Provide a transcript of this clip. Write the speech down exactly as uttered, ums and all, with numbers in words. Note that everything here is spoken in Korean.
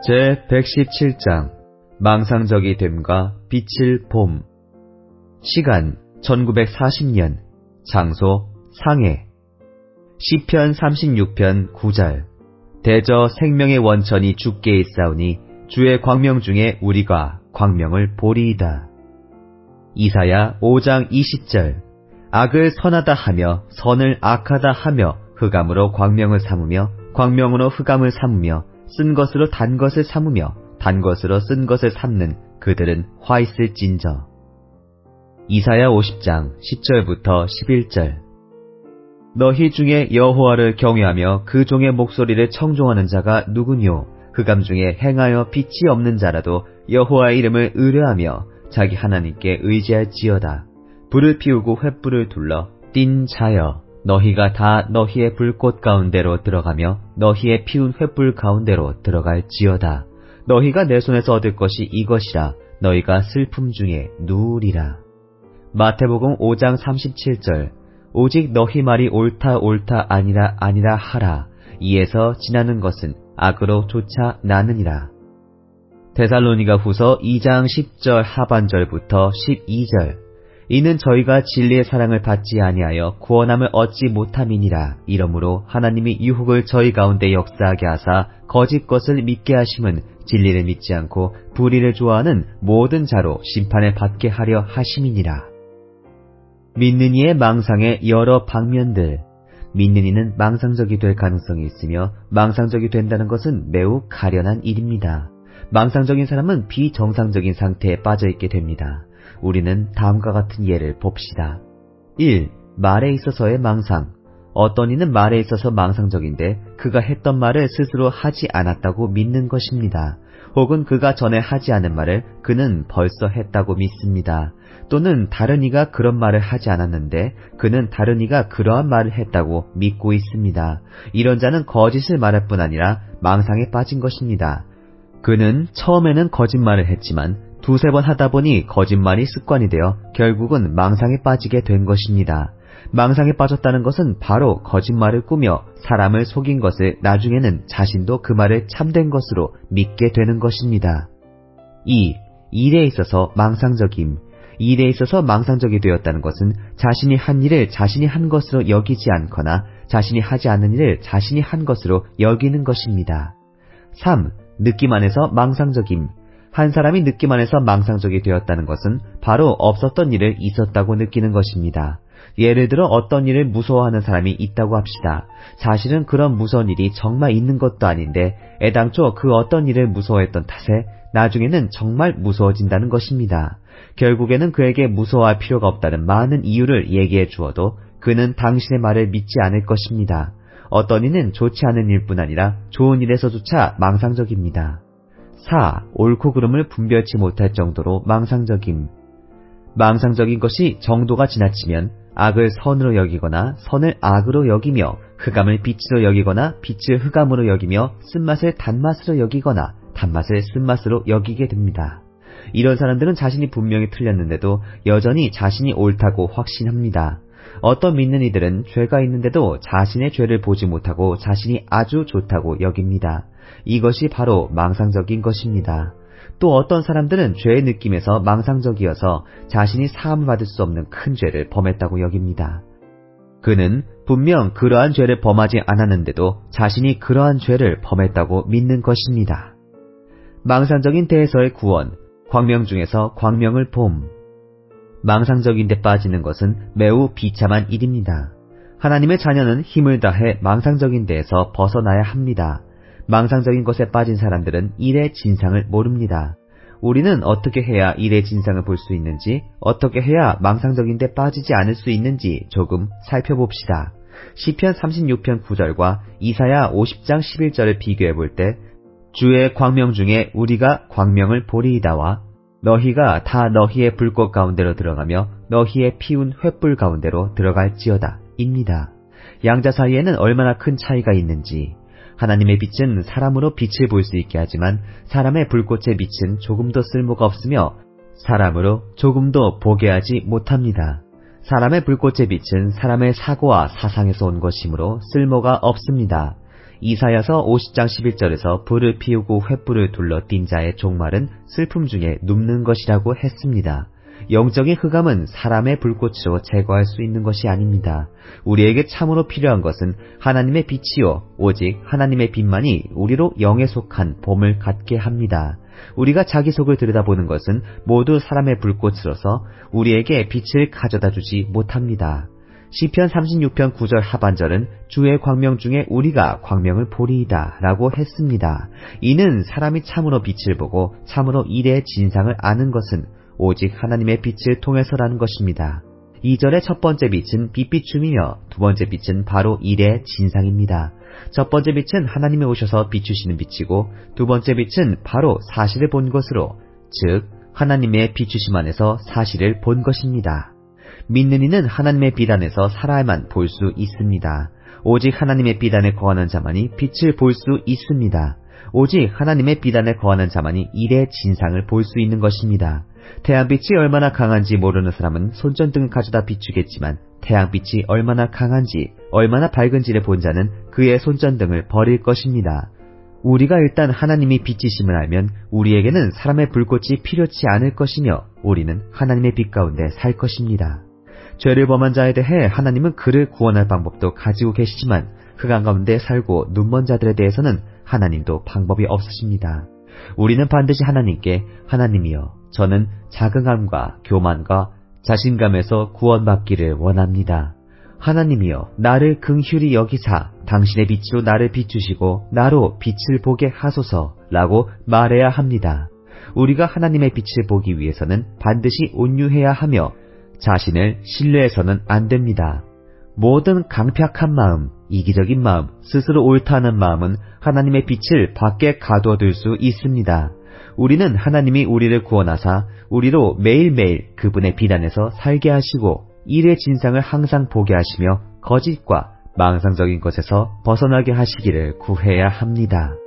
제백십칠 장 망상적이 됨과 빛을 봄. 시간 천구백사십 년. 장소 상해. 시편 삼십육 편 구 절. 대저 생명의 원천이 주께 있사오니 주의 광명 중에 우리가 광명을 보리이다. 이사야 오 장 이십 절. 악을 선하다 하며 선을 악하다 하며 흑암으로 광명을 삼으며 광명으로 흑암을 삼으며 쓴 것으로 단 것을 삼으며 단 것으로 쓴 것을 삼는 그들은 화 있을진저. 이사야 오십 장 십 절부터 십일 절. 너희 중에 여호와를 경외하며 그 종의 목소리를 청종하는 자가 누구뇨? 흑암 중에 행하여 빛이 없는 자라도 여호와의 이름을 의뢰하며 자기 하나님께 의지할지어다. 불을 피우고 횃불을 둘러 띈 자여, 너희가 다 너희의 불꽃 가운데로 들어가며 너희의 피운 횃불 가운데로 들어갈지어다. 너희가 내 손에서 얻을 것이 이것이라. 너희가 슬픔 중에 누우리라. 마태복음 오 장 삼십칠 절. 오직 너희 말이 옳다 옳다 아니라 아니라 하라. 이에서 지나는 것은 악으로 쫓아 나느니라. 데살로니가 후서 이 장 십 절 하반절부터 십이 절. 이는 저희가 진리의 사랑을 받지 아니하여 구원함을 얻지 못함이니라. 이러므로 하나님이 유혹을 저희 가운데 역사하게 하사 거짓 것을 믿게 하심은 진리를 믿지 않고 불의를 좋아하는 모든 자로 심판을 받게 하려 하심이니라. 믿는 이의 망상의 여러 방면들. 믿는 이는 망상적이 될 가능성이 있으며 망상적이 된다는 것은 매우 가련한 일입니다. 망상적인 사람은 비정상적인 상태에 빠져있게 됩니다. 우리는 다음과 같은 예를 봅시다. 일. 말에 있어서의 망상. 어떤 이는 말에 있어서 망상적인데 그가 했던 말을 스스로 하지 않았다고 믿는 것입니다. 혹은 그가 전에 하지 않은 말을 그는 벌써 했다고 믿습니다. 또는 다른 이가 그런 말을 하지 않았는데 그는 다른 이가 그러한 말을 했다고 믿고 있습니다. 이런 자는 거짓을 말할 뿐 아니라 망상에 빠진 것입니다. 그는 처음에는 거짓말을 했지만 두세 번 하다 보니 거짓말이 습관이 되어 결국은 망상에 빠지게 된 것입니다. 망상에 빠졌다는 것은 바로 거짓말을 꾸며 사람을 속인 것을 나중에는 자신도 그 말을 참된 것으로 믿게 되는 것입니다. 이. 일에 있어서 망상적임. 일에 있어서 망상적이 되었다는 것은 자신이 한 일을 자신이 한 것으로 여기지 않거나 자신이 하지 않는 일을 자신이 한 것으로 여기는 것입니다. 삼. 느낌 안에서 망상적임. 한 사람이 느낌 안에서 망상적이 되었다는 것은 바로 없었던 일을 있었다고 느끼는 것입니다. 예를 들어 어떤 일을 무서워하는 사람이 있다고 합시다. 사실은 그런 무서운 일이 정말 있는 것도 아닌데 애당초 그 어떤 일을 무서워했던 탓에 나중에는 정말 무서워진다는 것입니다. 결국에는 그에게 무서워할 필요가 없다는 많은 이유를 얘기해 주어도 그는 당신의 말을 믿지 않을 것입니다. 어떤 이는 좋지 않은 일뿐 아니라 좋은 일에서조차 망상적입니다. 사. 옳고 그름을 분별치 못할 정도로 망상적임. 망상적인 것이 정도가 지나치면 악을 선으로 여기거나 선을 악으로 여기며 흑암을 빛으로 여기거나 빛을 흑암으로 여기며 쓴맛을 단맛으로 여기거나 단맛을 쓴맛으로 여기게 됩니다. 이런 사람들은 자신이 분명히 틀렸는데도 여전히 자신이 옳다고 확신합니다. 어떤 믿는 이들은 죄가 있는데도 자신의 죄를 보지 못하고 자신이 아주 좋다고 여깁니다. 이것이 바로 망상적인 것입니다. 또 어떤 사람들은 죄의 느낌에서 망상적이어서 자신이 사함을 받을 수 없는 큰 죄를 범했다고 여깁니다. 그는 분명 그러한 죄를 범하지 않았는데도 자신이 그러한 죄를 범했다고 믿는 것입니다. 망상적인 데에서의 구원. 광명 중에서 광명을 봄. 망상적인 데 빠지는 것은 매우 비참한 일입니다. 하나님의 자녀는 힘을 다해 망상적인 데에서 벗어나야 합니다. 망상적인 것에 빠진 사람들은 일의 진상을 모릅니다. 우리는 어떻게 해야 일의 진상을 볼 수 있는지, 어떻게 해야 망상적인 데 빠지지 않을 수 있는지 조금 살펴봅시다. 시편 삼십육 편 구 절과 이사야 오십 장 십일 절을 비교해 볼 때 주의 광명 중에 우리가 광명을 보리이다와 너희가 다 너희의 불꽃 가운데로 들어가며 너희의 피운 횃불 가운데로 들어갈지어다 입니다. 양자 사이에는 얼마나 큰 차이가 있는지. 하나님의 빛은 사람으로 빛을 볼 수 있게 하지만 사람의 불꽃의 빛은 조금도 쓸모가 없으며 사람으로 조금도 보게 하지 못합니다. 사람의 불꽃의 빛은 사람의 사고와 사상에서 온 것이므로 쓸모가 없습니다. 이사야서 오십 장 십일 절에서 불을 피우고 횃불을 둘러 띈 자의 종말은 슬픔 중에 눕는 것이라고 했습니다. 영적인 흑암은 사람의 불꽃으로 제거할 수 있는 것이 아닙니다. 우리에게 참으로 필요한 것은 하나님의 빛이요 오직 하나님의 빛만이 우리로 영에 속한 봄을 갖게 합니다. 우리가 자기 속을 들여다보는 것은 모두 사람의 불꽃으로서 우리에게 빛을 가져다 주지 못합니다. 시편 삼십육 편 구 절 하반절은 주의 광명 중에 우리가 광명을 보리이다 라고 했습니다. 이는 사람이 참으로 빛을 보고 참으로 일의 진상을 아는 것은 오직 하나님의 빛을 통해서라는 것입니다. 이 절의 첫 번째 빛은 빛비춤이며 두 번째 빛은 바로 일의 진상입니다. 첫 번째 빛은 하나님이 오셔서 비추시는 빛이고 두 번째 빛은 바로 사실을 본 것으로, 즉 하나님의 비추심 안에서 사실을 본 것입니다. 믿는 이는 하나님의 빛 안에서 살아야만 볼 수 있습니다. 오직 하나님의 빛 안에 거하는 자만이 빛을 볼 수 있습니다. 오직 하나님의 빛 안에 거하는 자만이 일의 진상을 볼 수 있는 것입니다. 태양빛이 얼마나 강한지 모르는 사람은 손전등을 가져다 비추겠지만 태양빛이 얼마나 강한지, 얼마나 밝은지를 본 자는 그의 손전등을 버릴 것입니다. 우리가 일단 하나님이 빛이심을 알면 우리에게는 사람의 불꽃이 필요치 않을 것이며 우리는 하나님의 빛 가운데 살 것입니다. 죄를 범한 자에 대해 하나님은 그를 구원할 방법도 가지고 계시지만 흑암 가운데 살고 눈먼 자들에 대해서는 하나님도 방법이 없으십니다. 우리는 반드시 하나님께 하나님이여 저는 자긍함과 교만과 자신감에서 구원받기를 원합니다. 하나님이여 나를 긍휼히 여기사 당신의 빛으로 나를 비추시고 나로 빛을 보게 하소서 라고 말해야 합니다. 우리가 하나님의 빛을 보기 위해서는 반드시 온유해야 하며 자신을 신뢰해서는 안 됩니다. 모든 강팍한 마음, 이기적인 마음, 스스로 옳다는 마음은 하나님의 빛을 밖에 가둬둘 수 있습니다. 우리는 하나님이 우리를 구원하사 우리로 매일매일 그분의 빛 안에서 살게 하시고 일의 진상을 항상 보게 하시며 거짓과 망상적인 것에서 벗어나게 하시기를 구해야 합니다.